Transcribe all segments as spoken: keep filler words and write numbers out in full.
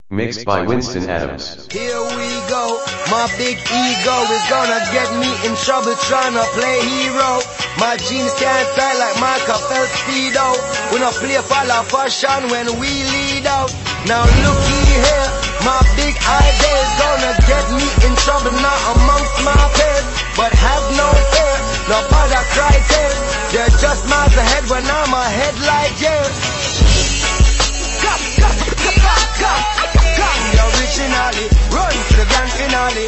Mixed by Winston Adams. Here we go, my big ego is gonna get me in trouble trying to play hero. My jeans can't tie like Michael Phelps Speedo. We don't play for la fashion when we lead out. Now looky here, my big idea is gonna get me in trouble not amongst my peers. But have no fear, no bother cry tears. They're just miles ahead when I'm ahead like yours. Come, come, come, come, come. Originally, run to the grand finale.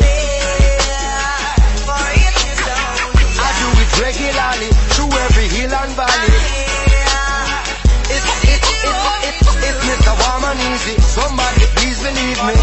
I do it regularly, through every hill and valley. It's, it's, it's, it's, it's Mister Warm and Easy. Somebody please believe me.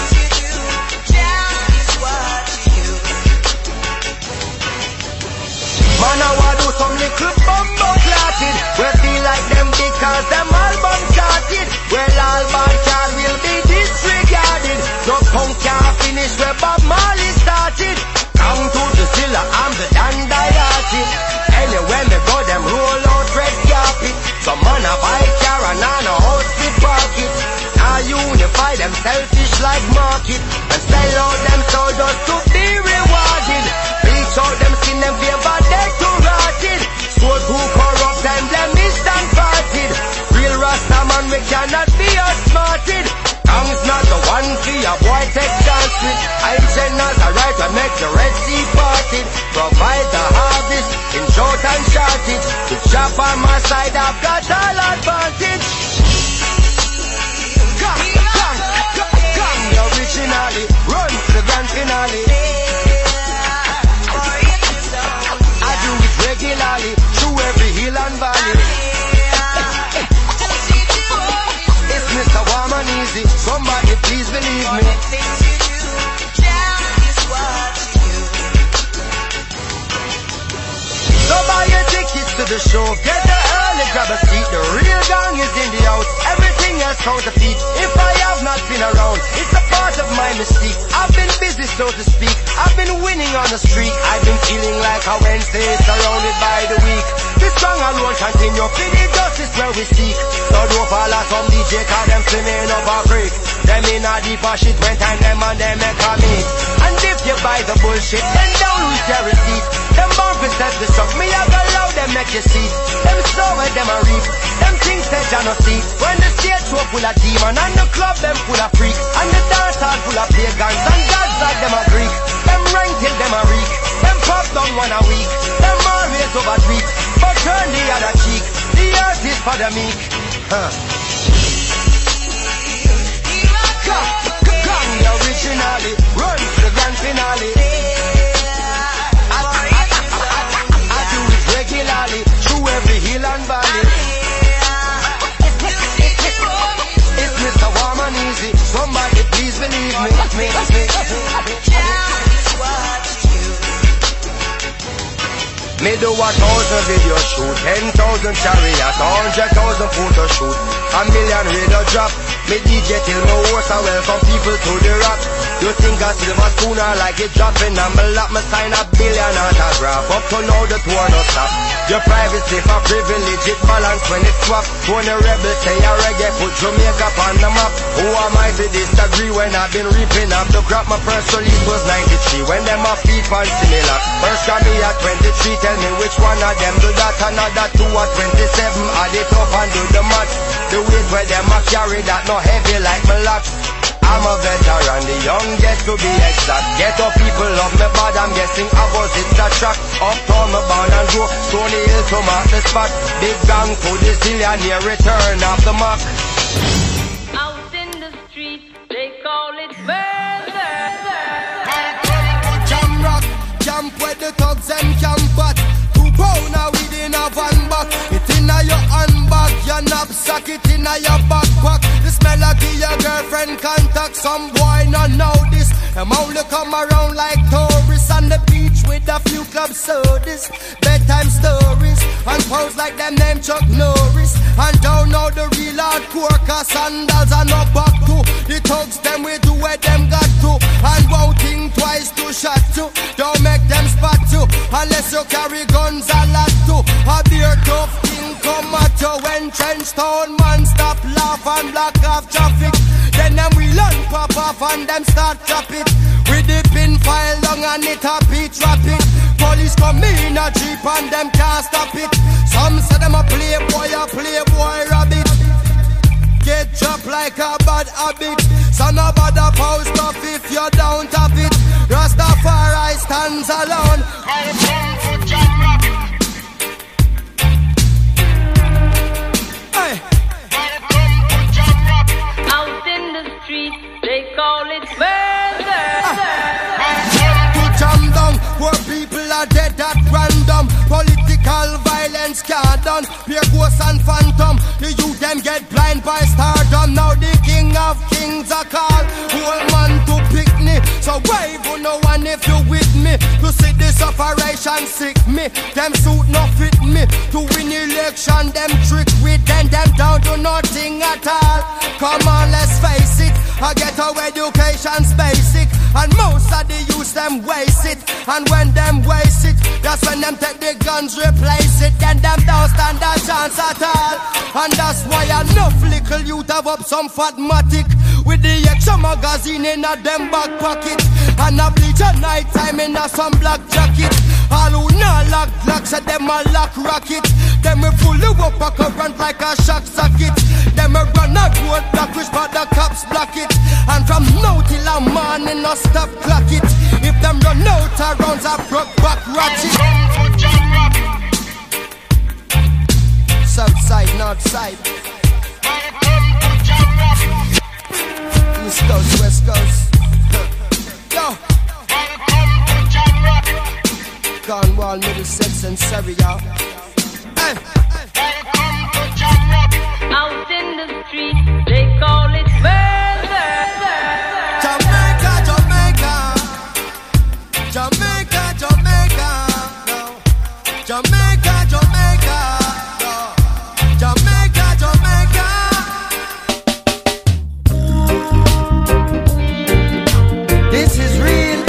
Man, I want to do some little bumbo clotted. We feel like them because them all bum started. Well, all bad car will be disregarded. No punk can't finish where Bob Marley started. Come to the Zilla, I'm the dandai-hearted. Anywhere me go, them roll out red carpet. Some man a buy car and on a house with pocket. Now unify them selfish like market. And sell out them so just to be rewarded. Bleach out them skin, them favor dead to rotted. Sword who corrupt them, them missed and parted. Real Rasta man, we cannot be outsmarted. Tongue's not the one for a boy take chance with. I'm saying as a right to make the Red Sea parted. Provide the harvest in short and shortage. The chop on my side, I've got all advantage. Come, come, come, come, originally, run to the grand finale. I do it regularly, through every hill and valley. It's Mister Warm and Easy, somebody please believe me. So buy your tickets to the show, get the early, grab a seat. The real gang is in the house, everything else counterfeit. If I have not been around, it's a part of my mystique. I've been busy, so to speak, I've been winning on the street. I've been feeling like a Wednesday surrounded by the week. This song alone continue, for the justice where we seek. So don't fall as some D J, cause them swimming up a creek. Them in a deeper shit when time them and them make a meet. And if you buy the bullshit, then don't lose their receipt. Them born for self-destruct, me I go loud, them make you see. Them sow where them a reap, them things that you no see. When the stage show full of demon, and the club them full of freak, and the dance hall full of pagans, and gods like them a Greek. Them rank till them a reek, them pop down one a week. Them always over tweet, but turn the other cheek. The earth is for the meek. Huh. Come, come, come, originally, run to the grand finale. I, I, I, I do it regularly, through every hill and valley. It's Mister Warm and Easy, somebody please believe me. me, me. Me do a thousand video shoot, ten thousand chariot, a hundred thousand photo shoot, a million radio drop. Me D J till me host and welcome people to the rock. You think I silver spoon I like it dropping on my lap. Me sign a billion autograph. Up to now the tour no stop. Your privacy for privilege it balance when it swap. When the rebels say a reggae put Jamaica on the map. Who am I to disagree when I've been reaping up the crop? My first release was ninety-three when them a feet on similar. First got me at twenty-three, tell me which one of them do that. Another two at twenty-seven, add it up and do the math. The weight where them a carry that no heavy like my locks. I'm a veteran, the youngest to be exact. Ghetto people love me bad, I'm guessing opposites attract. Uptown me bound and grow, Stony Hill to mark the spot. Big gang to the zillionaire, return of the mark. Out in the streets, they call it murder. Jam rock, jump where the thugs and camp at. Two pounder within a van back. It inna your handbag, your knapsack, it inna your backpack. The smell of your girlfriend contact. Some boy not know this. Them only come around like tourists on the beach with a few club sodas, bedtime stories, and pose like them name Chuck Norris. And don't know the real hardcore, cause sandals are no back to. The thugs them we do where them got to, and won't think twice to shot to. Don't make them spot to, unless you carry guns a lot to. A beer tough thing come at you when trench town man stop laugh and block off traffic. Then them we learn off and them start chop it. With the pin file long and it a beat rapid. Police come in a jeep and them can't stop it. Some say them a playboy, a playboy rabbit. Get chopped like a bad habit. So no bother post up if you don't have it. Rastafari stands alone. Hey. Out in the street, they call it murder. To jam down, poor people are dead at random. Political violence can't done. Pure ghosts and phantom. The youth them get blind by stardom. Now the king of kings are called. Whole man to pick me. So wave on no one if you with me. To see this operation sick me. Them suit no fit me. To win election them trick with them. Them down to nothing at all. Come on let's face it. I get our education's basic. And most of the youth them waste it. And when them waste it, that's when them take the guns replace it. Then them don't stand a chance at all. And that's why enough little youth have up some fatmatic. With the extra magazine in a them back pocket. And a bleach at night time in a some black jacket. All who not lock blocks at them a lock rocket. Them we fully up a current like a shock socket. Them we run a road block which but the cops block it. And from now till a morning no stop clock it. If them run out of rounds a broke back ratchet. South side, north side. East coast, west coast. Yo. Cornwall, Middlesex and Surrey, y'all. Hey. Out in the street, they call it murder. Jamaica, Jamaica. Jamaica, Jamaica. No. Jamaica, Jamaica. No. Jamaica, Jamaica. This is real.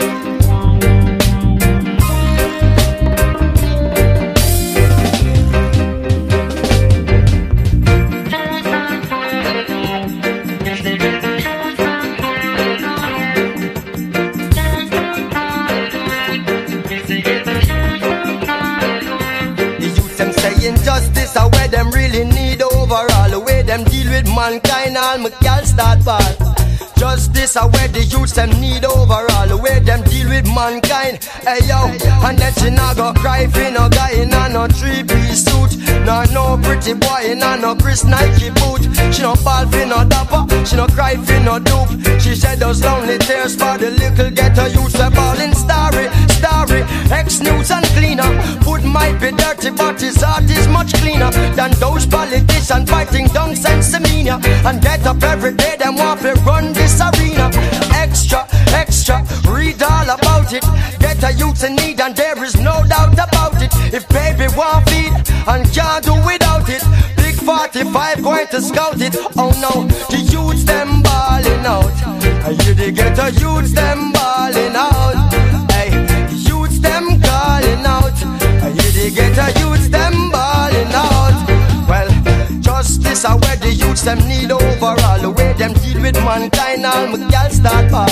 Injustice are where them really need overall. The way them deal with mankind, all my gal start bad. Justice are where the youths them need overall. The way them deal with mankind. Hey yo, and then she not go cry for no guy in a no three-piece suit. No no pretty boy in a no Chris Nike boot. She no ball for no dapper, she no cry for no dupe. She shed those lonely tears for the little ghetto youths. We're balling starry, starry, ex-news and cleaner. Food might be dirty but his heart is much cleaner than those politicians fighting down Sensimania. And get up every day them want to run this arena. Extra, extra, read all about it. Get a youth in need and there is no doubt about it. If baby want feed and can't do without it, big forty-five going to scout it. Oh no, the youths them balling out. You the get a youths them balling out. Hey, the youths them calling out. You the get a youths them balling out. Well, justice are where the youths them need overall. The way them deal with mankind, all my gal start ball.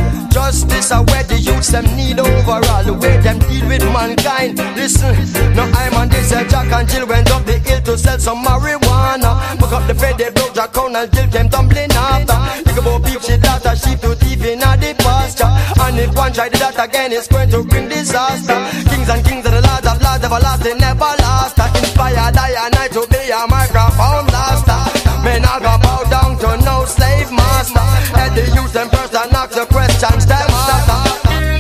Justice are where the youths them need overall. The way them deal with mankind. Listen, no I'm on this uh, Jack and Jill went up the hill to sell some marijuana. Book up the bed, they broke Jack on and Jill came tumbling after. Think about beef, she daughter, sheep to T V in the pasture. And if one try that again, it's going to bring disaster. Kings and kings of the lords of lords, everlasting, never last. Inspired I and I to be a microphone blaster. Men I go bow down to no slave master. And the youth them first and ask the questions them after.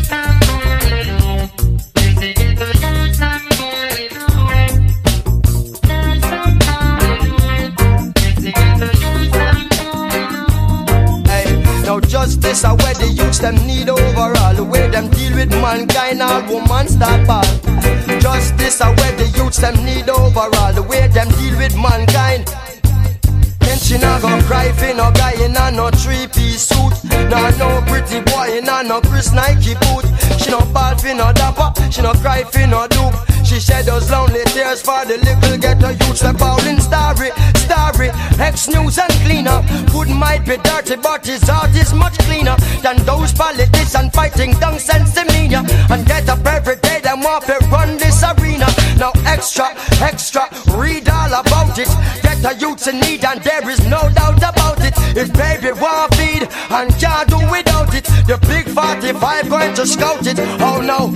Justice are where the youths them need overall. The way them deal with mankind, all woman start ball. Justice are where the youths them need overall. The way them deal with mankind. Then she not go cry for no guy in a no three-piece suit. Nah, no pretty boy in a no Chris Nike boot. She no ball for no dapper, she no cry for no dupe. She shed those lonely tears for the little ghetto youths. The bowling starry, starry, ex-news and cleaner. Food might be dirty, but his heart is much cleaner than those politicians fighting dunks and seminia. And get up every day, them want to run this arena. Now extra, extra, read all about it. Get the youths in need and there is no doubt about it. If baby want feed and can't do without it, the big forty-five going to scout it. Oh no.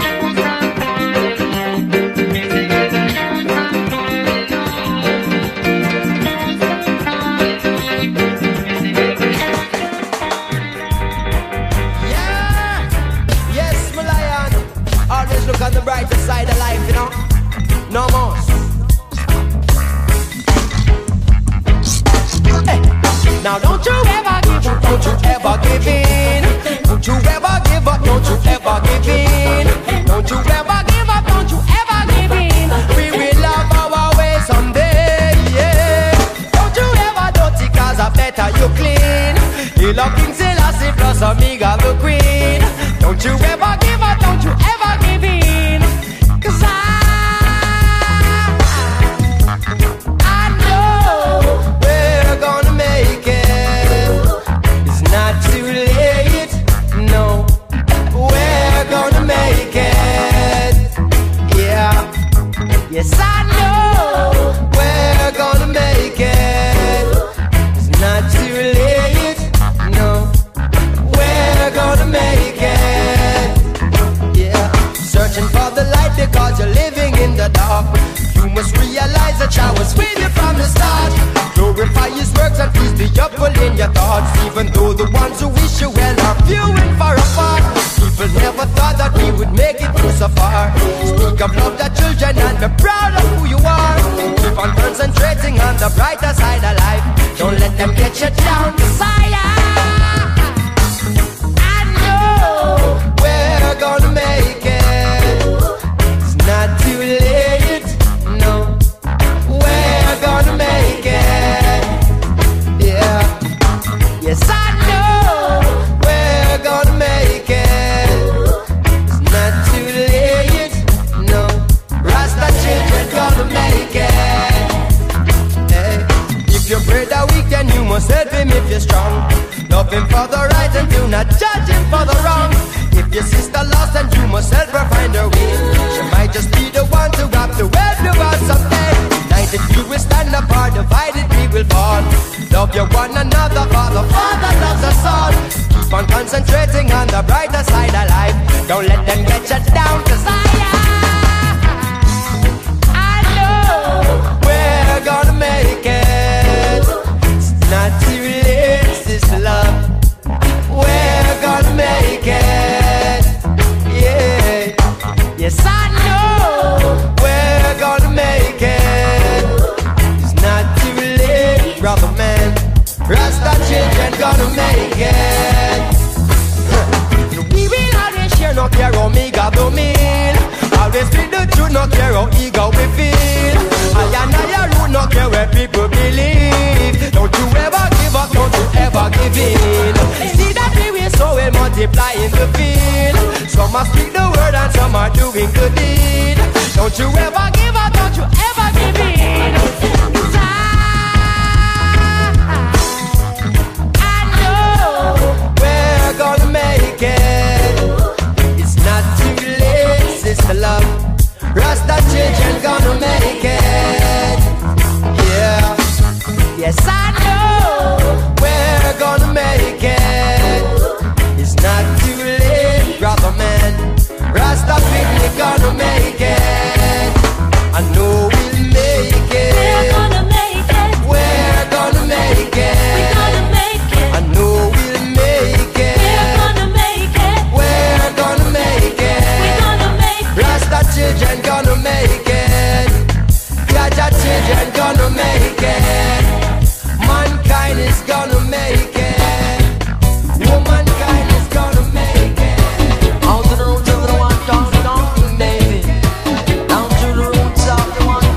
Look on the brighter side of life, you know. No more. Hey. Now don't you ever give up, don't you ever give in. Don't you ever give up, don't you ever give in. Don't you ever give up, don't you ever give in. We will love our way someday, yeah. Don't you ever dirty, cause I better you clean. You love King Selassie plus Omega the Queen. Don't you ever give up, don't you ever give in. Cause I, I know we're gonna make it. It's not too late, no. We're gonna make it, yeah. Yes, I know we're gonna make it. It's not too late, no. We're gonna make it, yeah. Searching for the light because you're living in the dark. You must realize that I was with you from the start. Glorify his works and please be upful in your thoughts. Even though the ones who wish you well are few and far apart. People never thought that we would make it through so far. Speak of love the children and be proud of who you are. Keep on concentrating on the brighter side of life. Don't let them get you down, cause I we're gonna make it. It's not too late, no. We're gonna make it, yeah. Yes, I know we're gonna make it. It's not too late, no. Rasta children gonna make it, hey. If your brother weak, then you must help him if you're strong. Love him for the right and do not judge him for the wrong. If your sister lost, then you must help her find her way. She might just be the one to wrap the web around someday. United we will stand apart, divided we will fall. Love your one another, for the Father loves us all. Keep on concentrating on the brighter side of life. Don't let them get you down, cause I I know we're gonna make it. It's not too late, sister love. We're gonna make it, yeah. Yes, I know we're gonna make it. It's not too late, brother man. Rasta children gonna make it. We will always share, no care how me got the mean. Always speak the truth, no care how ego we feel. I and I are no care where people believe. Don't you ever give up, don't you ever give in. See that we will so will multiply in the field. Some are speak the word and some are doing the deed. Don't you ever give up, don't you ever give in. I, I know we're gonna make it. It's not too late, sister love. Rasta children gonna make it, yeah. Yes, I know we're gonna make it. It's not too late, brother man. Rasta people gonna make it. I know we'll make it. We're gonna make it. We're gonna make it. We're gonna make it. I know we'll make it. We're gonna make it. We're gonna make it. We're gonna make it. Rasta children gonna make it. Gaja children gonna make it. Mankind is gonna make it. Womankind is gonna make it. Out to the roots of the one down, down, baby. Down to the roots of the one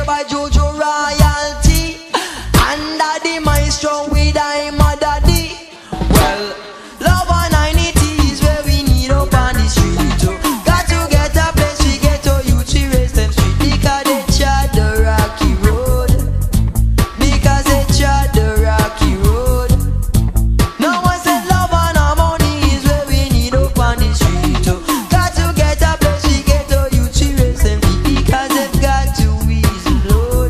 by Jojo royalty. Under the maestro with I'm a daddy. Well, love and unity is where we need up on the street. Oh. Got to get a place we get to you to raise them street. Because they trod the rocky road. Because they trod the rocky road. No one said love and harmony is where we need up on the street. Oh. Got to get a place we get to you to raise them feet. Because they've got to ease the load.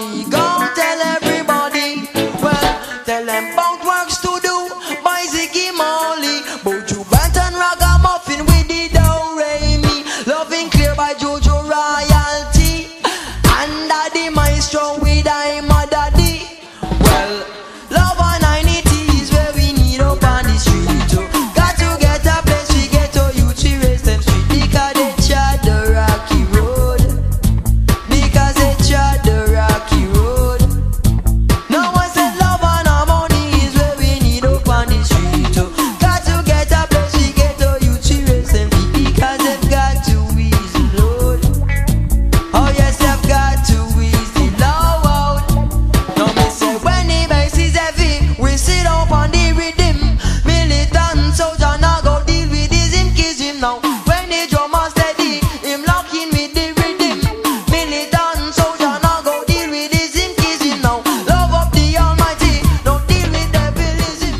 strong with I mother D. Well, love and unity is where we need up on the street too. Got to get a place we get to you to raise them street. Because they trod the rocky road. Because they trod the rocky road. No one said love and harmony is where we need up on the street too. Got to get a place we get to you to raise them street. Because they've got to ease the load. Oh yes, they've got to ease the load. No me say when the bass is heavy, we sit up on the rhythm. Militant soldier now go deal with this him, kiss him now. When the drummer steady, him locking with the rhythm. Militant soldier now go deal with this him, kiss him now. Love up the Almighty, don't deal with devilism.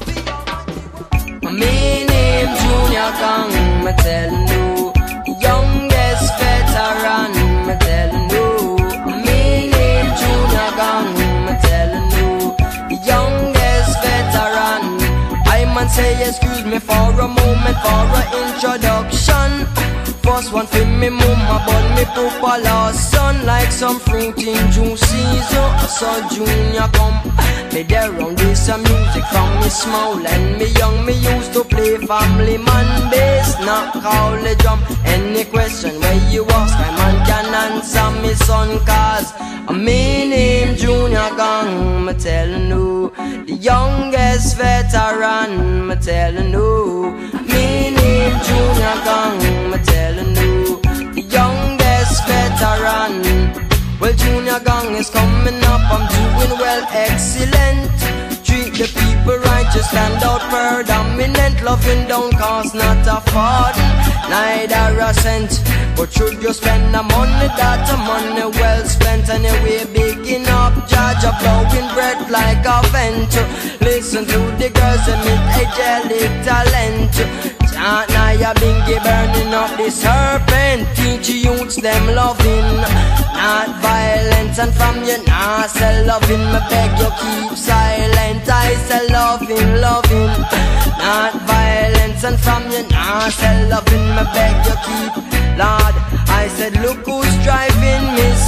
Me name Junior Gang, me tellin' you. Youngest veteran, me tellin' you. Me name Junior Gang, me tellin' you. Youngest veteran. I man say excuse me for a moment, for a introduction. First one for me mama, but me papa last son. Like some fruit in June season, I saw Junior come. Me there round this some music from me small and me young. Me used to play family man bass, not call the drum. Any question where you ask, I man can answer me son. Cause me name Junior Gang, me tellin' you. The youngest veteran, me tellin' you. Me name Junior Gang, me tellin' you. The youngest veteran. Well, Junior Gang is coming up, I'm doing well, excellent. Treat the people right, just stand out predominant. Loving don't cost not a farthing, neither a cent. But should you spend the money, that a money well spent. Anyway, bigging up, judge a blowing breath like a vent. Listen to the girls and meet angelic talent. Chant now ya bingy burning up the serpent. Teach youths them loving, not violence. And from you nah say loving, me beg you keep silent. I say loving, loving, not violence. And from you nah say loving, me beg you keep. Lord, I said look who's driving Miss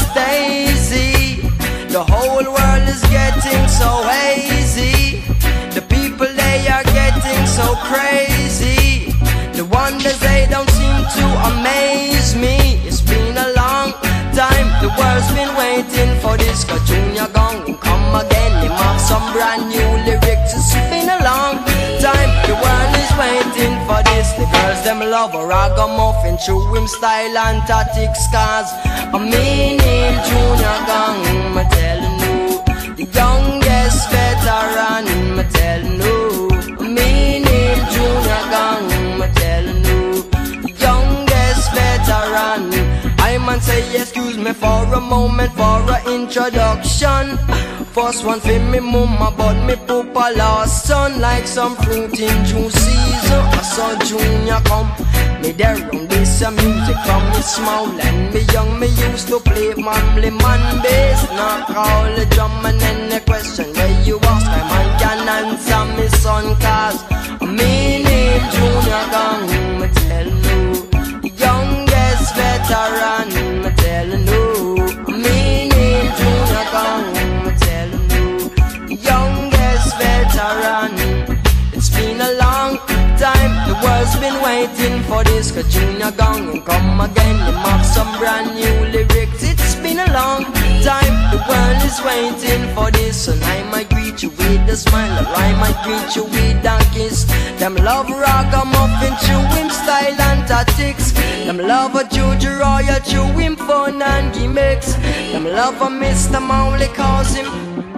Daisy. The whole world is getting so hazy. The people they are getting so crazy. The wonders they don't seem to amaze me. It's been a long time, the world's been waiting for this. Cause Junior Gang come again, him have some brand new lyrics. It's been a long time, the world is waiting for this. The girls them love a ragamuffin, true him style and tactics. Cause a me name Junior Gang, me tellin' you. The youngest veteran, me tellin' you. Me name Junior Gang, me tellin' you. The youngest veteran. I man say excuse me for a moment, for a introduction. First one for me mama, but me papa last son. Like some fruit in June season, I saw Junior come. Me there round this some music from me small and me young. Me used to play family man bass, not call the drum. And any question where you ask, I man can answer me son. Cause me name Junior Gang, me tell you. Youngest veteran, me tellin' you. Me name Junior Gang, me tellin' you. Youngest veteran. It's been a long time, the world's been waiting for this. Cause Junior Gang come again, him have some brand new lyrics. It's been a long time, the world is waiting for this. And I might greet you with a smile, or I might greet you with a kiss. Them love ragamuffin, chew him style and tactics. Them love a Juju Royal, chew him fun and gimmicks. Them love a Mister Mowley, cause him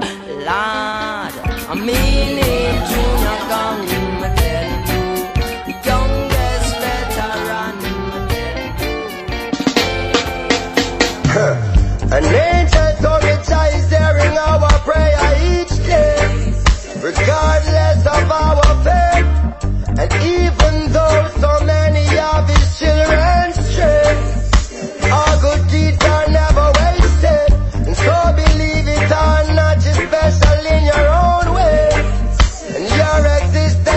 Lord. I mean him Junior Gang, me tellin' you. The youngest veteran, me tellin' you. An angel Torah is hearing our prayer each day, regardless of our faith. And even though so many of his children stray, our good deeds are never wasted. And so believe it or not, you're special in your own way. And your existence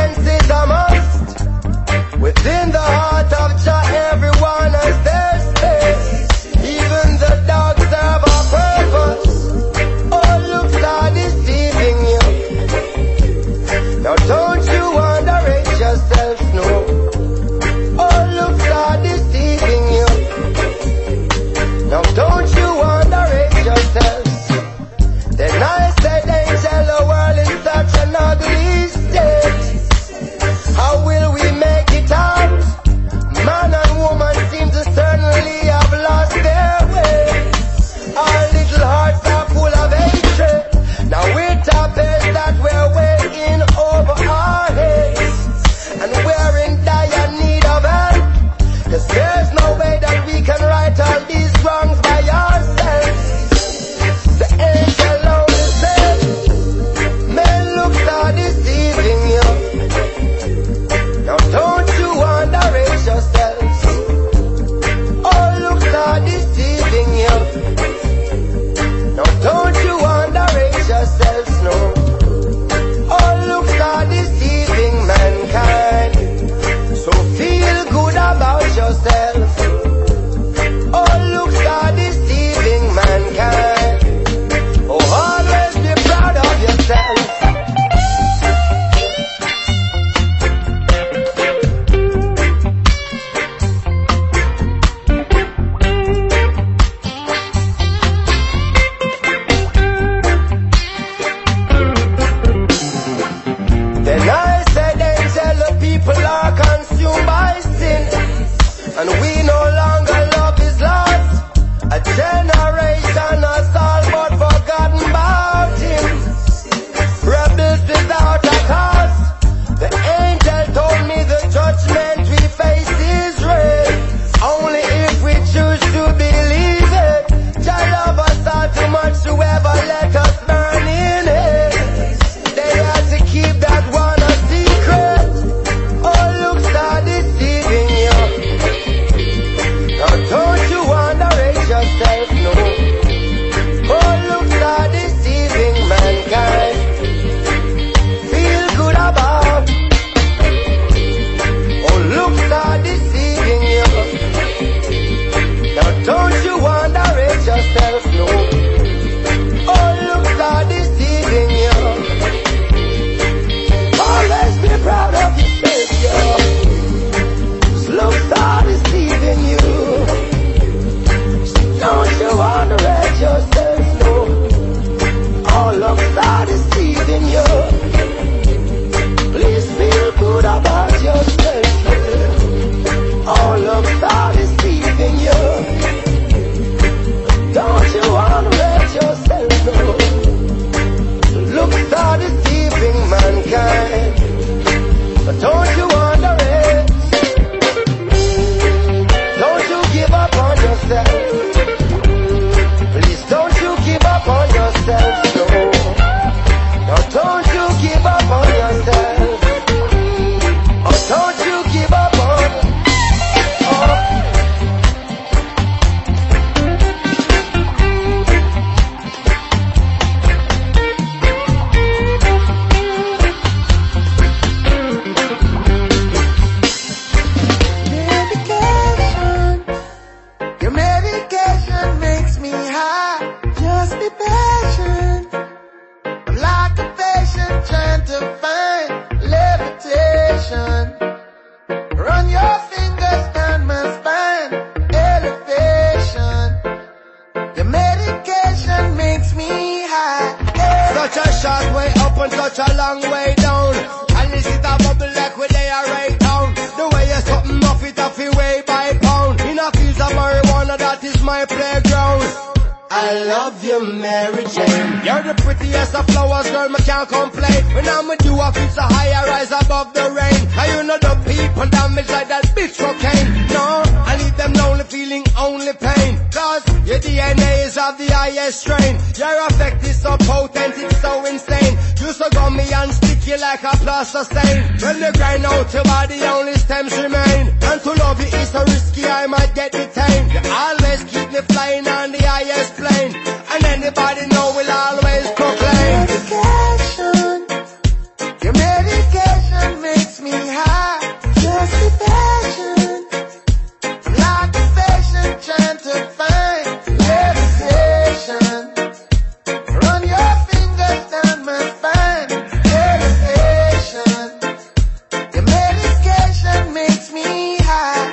the passion. I'm like a patient trying to find levitation. Run your fingers down my spine, elevation. Your medication makes me high. Such a short way up and such a long way down. And this is a bubble like where they are right down. The way you're something off it off your way by pound. In a fields of marijuana, that is my playground. I love you, Mary Jane. You're the prettiest of flowers, girl, me can't complain. When I'm with you, I feel so high, I rise above the rain. And you know the people damage like that bitch cocaine. No, I leave them lonely, feeling only pain. Cause your D N A is of the highest strain. Your effect is so potent, it's so insane. You so gummy and sticky like a plaster stain. When you grind out your body, only stems remain. And to love you is so risky, I might get detained. You always keep me flying on the highest plane. And anybody know will always proclaim. Medication, your medication makes me high. Just the passion, like a patient trying to find levitation. Run your fingers down my spine, elevation. Your medication makes me high.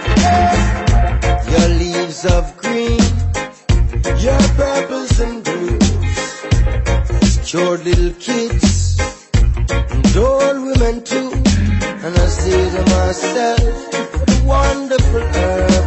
Your leaves of green, your purples and blues, has cured little kids and old women too. And I say to myself, what a wonderful herb.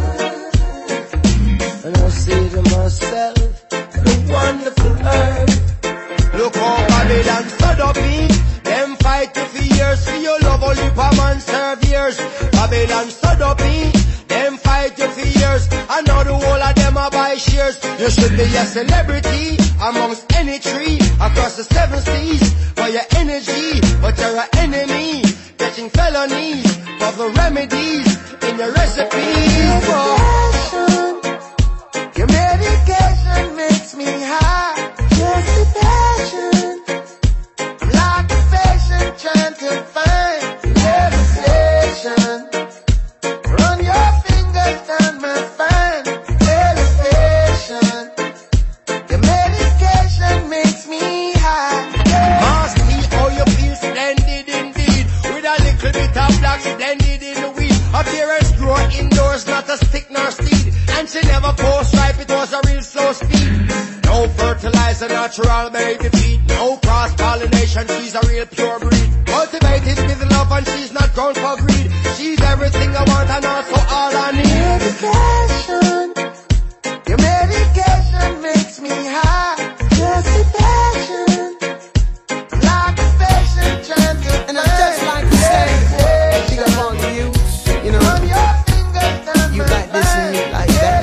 And I say to myself, what a wonderful herb. Look how Babylon stood up in. Them fight you for years, for your love all you a man serve years. Babylon stood up in. Them fight you for years. I know the whole of them are buy shares. You should be a celebrity amongst any tree across the seven seas for your energy, but you're an enemy, catching felonies for the remedies in your recipes. Medication, your medication makes me high. Just the passion, like a patient trying to find levitation. Run your fingers down my spine, elevation. Your medication makes me high. Ask me how you feel, splendid indeed. With a little bit of black, splendid in the weed. Her parents grow indoors, not a stick nor seed. And she never post ripe, it was a real slow speed. No fertilizer, natural baby feed. No cross-pollination, she's a real pure breed. Cultivated with love and she's not grown for greed. She's everything I want and also all I need. Medication, your medication makes me high. Just the passion, like a patient trying to. And I just like to say, big up on the youth, you know. Run your fingers down you got this in me like that.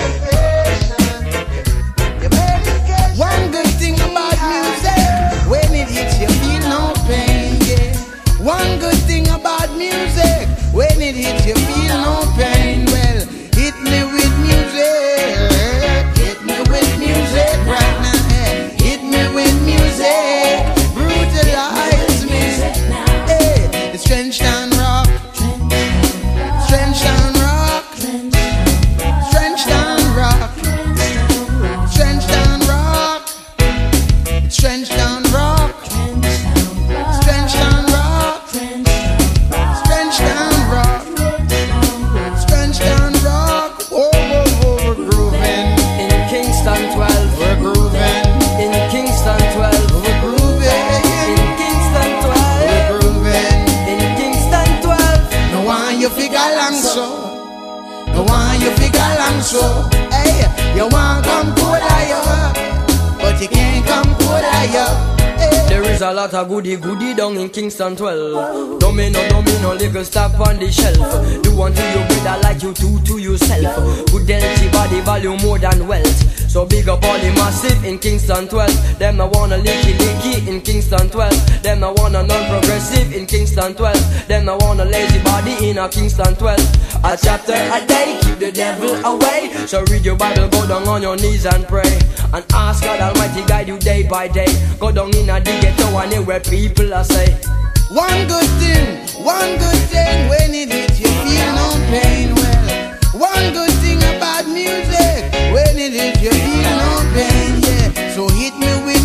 Your medication. One good thing about music, when it hits you feel no pain, yeah. One good thing about music, when it hits you feel no pain. Well, hit me with music, hit me with music right now. Hit me with music, brutalize me. Hey, it's Trench Town Rock, Trench Town Rock, Trench Town Rock, Trench Town Rock, it's Trench Town Rock, Trench Town Rock, Trench Town Rock, Trench Town Rock. Whoa, whoa, whoa, we're grooving In Kingston twelve, we're grooving in Kingston twelve, we're grooving in Kingston we're twelve, grooving. in Kingston twelve. No one you figure long so, no one you figure long so. Hey, you want come cool higher, but you can't come cool higher. Hey. There is a lot of goody goody down in Kingston twelve. Domino, domino, little stuff on the shelf. Do unto your brother like you do to yourself. Good healthy body value more than wealth. So big up all the massive in Kingston twelve. Them no wanna licky licky in Kingston twelve. Them no wanna non-progressive in Kingston twelve. Them no wanna lazy body in a Kingston twelve. A chapter a day, keep the devil away. So read your Bible, go down on your knees and pray. And ask God Almighty guide you day by day. Go down in a the ghetto and where people are say. One good thing, one good thing, when it hits you feel no pain. Well, one good thing about music, when it hits you feel no pain, yeah. So hit me with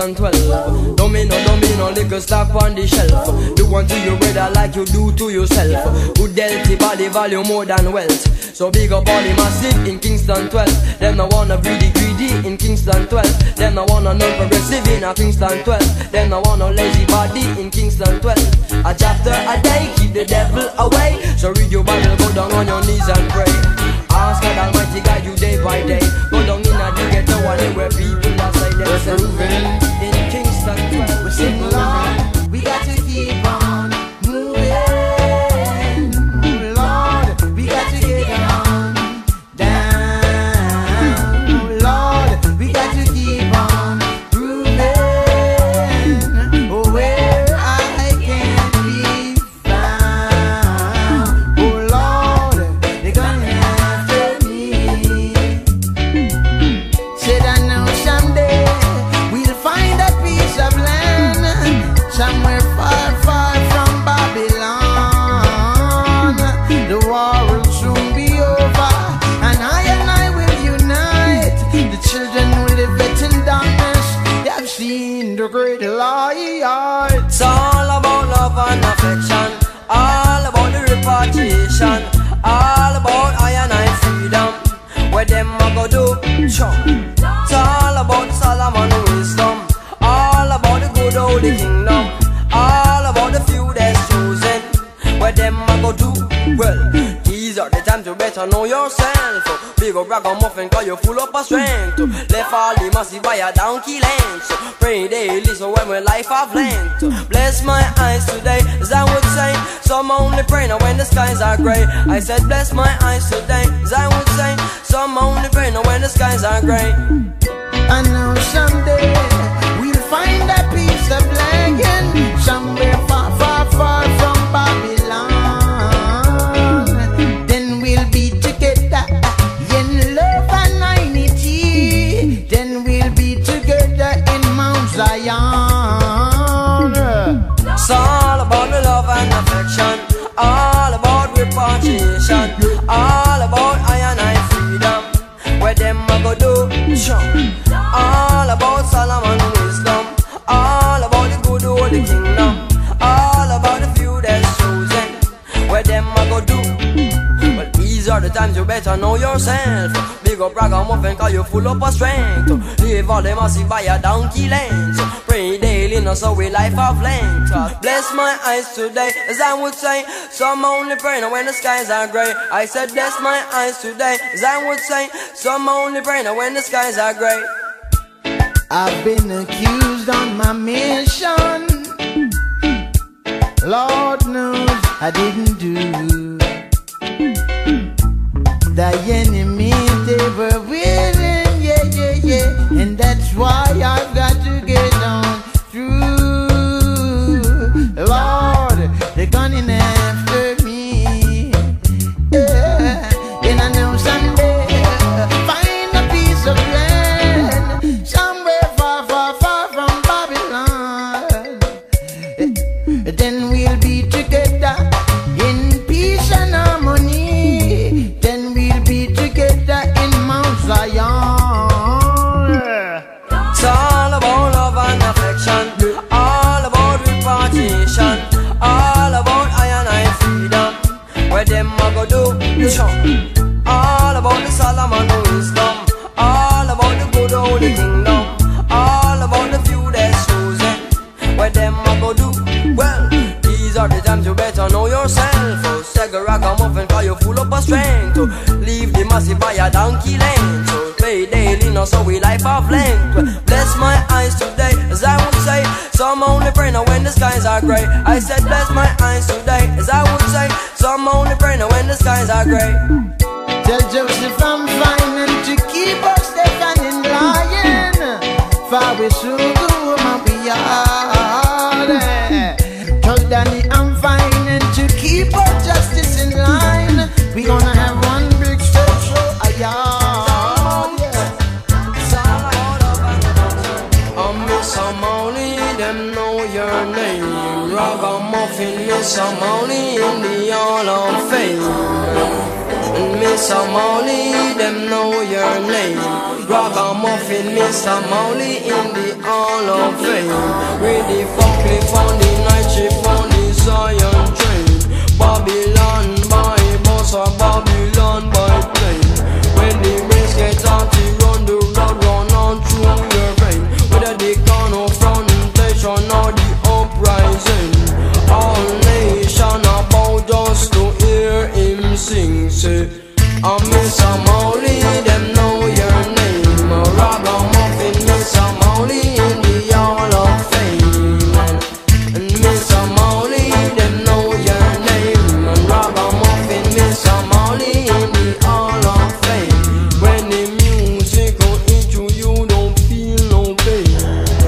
Kingston twelve. Domino, domino, liquor stock on the shelf. Do unto your brother like you do to yourself. Good healthy body value more than wealth. So big up all the massive in Kingston twelve. Them no wanna greedy greedy in Kingston twelve. Them no wanna non-progressive in a Kingston twelve. Them no wanna lazy body in Kingston twelve. A chapter a day, keep the devil away. So read your Bible, go down on your knees and pray. Ask God Almighty guide you day by day. Go down in a the ghetto and where people are say themselves. In Kingston twelve, we sing Lord, we got to keep on moving. Lord, we got to get on down. Lord, we got to keep on proving where I can be found. Oh Lord, they're gonna after me. Said I know someday we'll find a piece of land somewhere far, far from Babylon. The war will soon be over, and I and I will unite. The children who live it in darkness, they have seen the great light. it's all about love and affection. All about the repatriation. All about I and I freedom. Where them a go do? Chum. It's all about Solomon wisdom. All about the good old kingdom. All about the few that's chosen. Where them a go do? Well, these are the times you better know yourself. Big up ragamuffin cause you're full up of strength. Left all the massive by a donkey length. Pray daily so when my life have length. Bless my eyes today as I would say. Some only pray now when the skies are grey. I said bless my eyes today as I would say. Some only pray now when the skies are grey. I know someday we'll find a piece of land somewhere far, far, far from Babylon. Then we'll be together in love and unity. Then we'll be together in Mount Zion. It's all about the love and affection. All about repatriation. All about I and I freedom. Where them a go do? Sure. All about Solomon wisdom. All about the good old kingdom. All about the few that's chosen. Where them a go do? Well, these are the times you better know yourself. Big up ragamuffin cause you're full up of strength. Leave all the massive by a donkey length. Pray daily now so we life of length. Bless my eyes today as I would say. Some only pray now when the skies are grey. I said bless my eyes today as I would say. Some only pray now when the skies are grey. I've been accused on my mission. Lord knows I didn't do. The enemy, they were willing, yeah, yeah, yeah. And that's why I've got to get on through. Lord, they're gunning after me. Yeah. And I know someday find a piece of land somewhere far, far, far from Babylon. Then we'll be together in peace and harmony. Then we'll be together in Mount Zion. It's all about love and affection. All about repatriation. All about I and I freedom. Where them a go do? All about the Solomon wisdom. All about the good old kingdom. All about the few that's chosen. Where them a go do? Well, these are the times you better know yourself. Oh, Sega ragamuffin cause you're full up of strength. Oh, leave the massive by a donkey length. So pray daily now so we life of length. Well, bless my eyes today as I would say. Some only pray now when the skies are grey. I said bless my eyes today as I would say. Some only pray now when the skies are grey. Tell Joseph I'm fine and to keep us standing lying. For we soon go home we are. Tell Danny I'm fine and to keep our justice in line. We gonna have one big stage show. Yeah. I miss some only them know your name. Ragamuffin miss some only in the Hall of Fame. And miss Mister Molly, them know your name. Ragamuffin, Mister Molly in the Hall of Fame. With the forklift on the night shift on the Zion train. Babylon by bus or Babylon by plane. When the race gets out, they run the road, run on through your brain. Whether they come on frontation or the uprising, all nation about just to hear him sing. Say, I'm Mister Molly, them know your name. Ragamuffin, Mister Molly in the Hall of Fame. And Mister Molly, them know your name. And Ragamuffin, Mister Molly in the Hall of Fame. When the music go into you, don't feel no pain.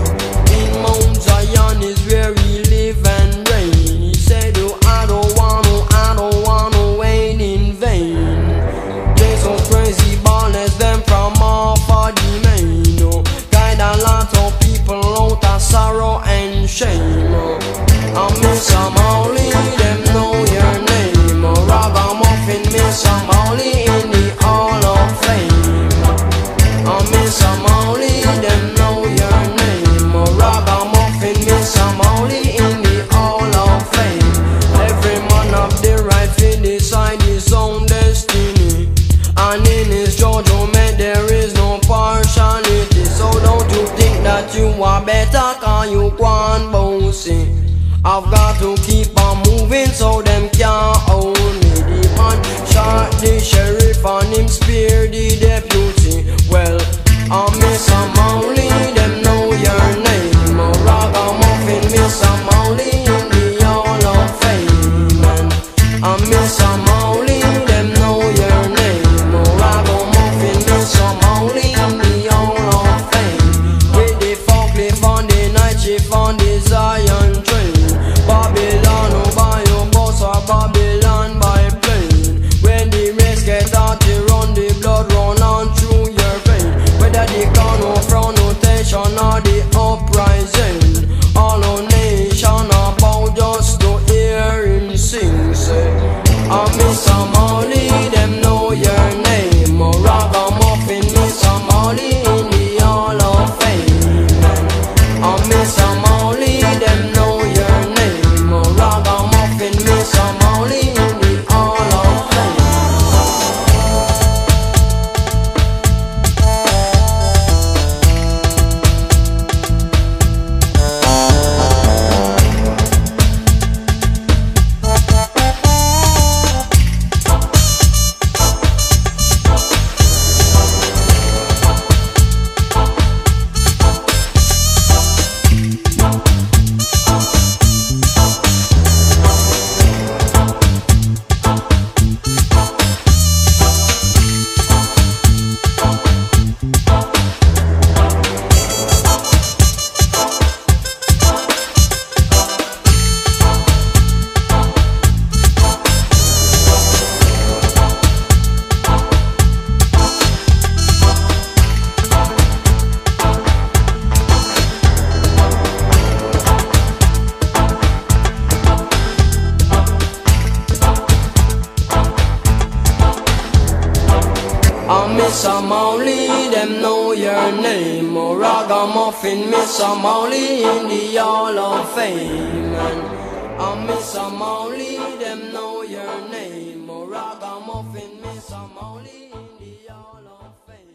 In Mount Zion is where we live and reign. He said, oh, I don't want to, I don't want to wait in vain. They so crazy ballers, them from off of the main. Oh, guide a lot of people out of sorrow and shame. Oh, I'm Mister Molly, them know your name. Oh, Ragamuffin, Mister Molly in the Hall of Fame. I'm Mister Molly, them know your name. Oh, Ragamuffin, Mister Molly in the Hall of Fame. Every man up the right to decide his own destiny. And in his judgment there is no partiality. So don't you think that you are better, cause you can't bossy. I've got to keep on moving so them can't hold me. The man shot the sheriff and him spear the deputy. Well, I'm Mister Molly, them know your name. Oh, Ragamuffin, Mister Molly in the Hall of Fame. And I'm Mister Molly, them know your name. Oh, Ragamuffin, Mister Molly in the Hall of Fame. With the forklift on the night shift on the Zion train. Babylon, oh, by your bus or Babylon by plane. When the race get out, they run the blood run on through your vein. Whether they come no frontation or the uprising, all our nation about just to hear him sing. Say, I'm Mister Molly, them know your name. Oh, Ragamuffin, Mister Molly in the Hall of Fame. I'm Mister Molly, them know your name. Oh, Ragamuffin, Mister Molly in the Hall of Fame. I'm Mister Molly, them know your name. Oh, Ragamuffin, Mister Molly in the Hall of Fame. And I'm Mister Molly, them know your name. Oh, Ragamuffin, Mister Molly in the Hall of Fame.